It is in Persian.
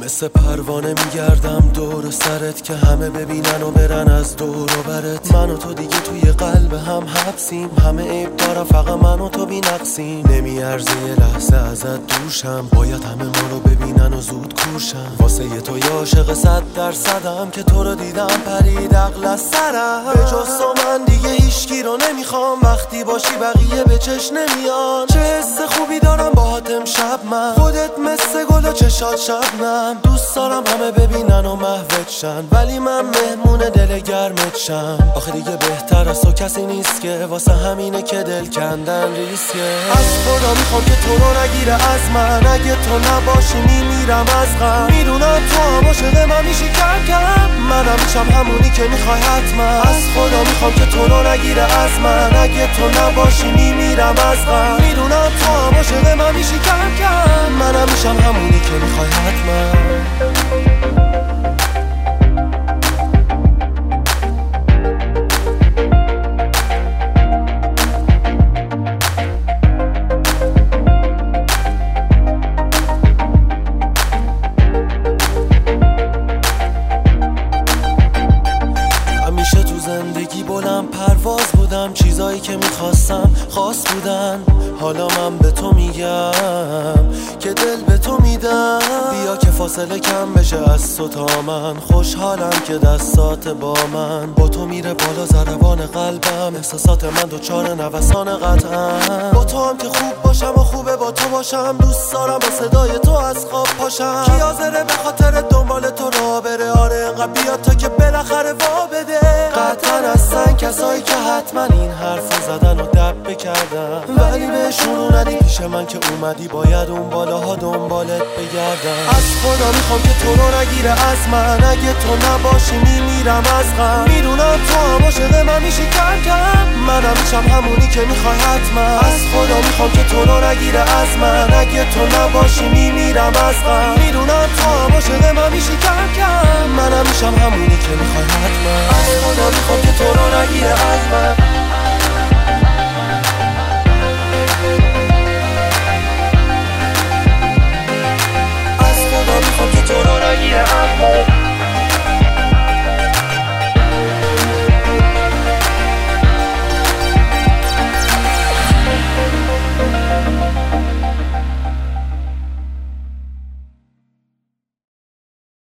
مثل پروانه میگردم دور سرت که همه ببینن و برن از دور و برت. من و تو دیگه توی قلب هم حبسیم، همه عیب دارم فقط من و تو بی نقصیم. نمیارزه یه لحظه ازت دوشم، باید همه ما رو ببینن و زود کورشم. واسه یه تو یه عاشق 100%م که تو رو دیدم پرید عقل از سرم. به جز تو من دیگه هیچکی رو نمیخوام، وقتی باشی بقیه به چش نمیان. چه حس خوبی دارم باهات امشب من، خودت مثل گل و چشات شبنم. دوست دارم همه ببینن و محوت شن، ولی من مهمون دل گرمت شم. آخه دیگه بهتر از تو کسی نیست که واسه همینه که دل کندن ریسکه. از خدا میخوام که تو رو نگیره از من، اگه تو نباشی میمیرم از غم. میدونم تو هم عاشق من میشی کم کم، منم میشم همونی که میخوای حتما. از خدا میخوام که تو رو نگیره از من، اگه تو نباشی میمیرم از غم. میدونم تو هم عاشق من میشی کم کم، منم میشم همونی که میخوای حتما. زندگی بلند پرواز بودم، چیزایی که میخواستم خاص بودن. حالا من به تو میگم که دل به تو میدم. بیا که فاصله کم بشه از تو تا من، خوشحالم که دستات با من. با تو میره بالا ضربان قلبم، احساسات من دوچار نوسان قطعم. با تو هم که خوب باشم و خوبه با تو باشم، دوست دارم با صدای تو از خواب پاشم. کی حاضره به خاطر دنبال تو راه بره؟ آره انقدر بیا تا که بالاخره وا بده. قطعا هستن کسایی که حتما این حرفو زدن و دب کردن، ولی بهشون ندی پیش من که اومدی باید اون بالاها دنبالت بگردم. از خدا میخوام که تو رو نگیره از من، اگه تو نباشی میمیرم از غم. میدونم تو هم عاشق من میشی کم کم، منم میشم همونی که میخوای حتما. از خدا میخوام که تو رو نگیره از من، اگه تو نباشی میمیرم از غم. میدونم تو هم عاشق من میشی کم کم، منم میشم همونی که میخوای حتما. از خدا میخوام که تو رو نگیره از من.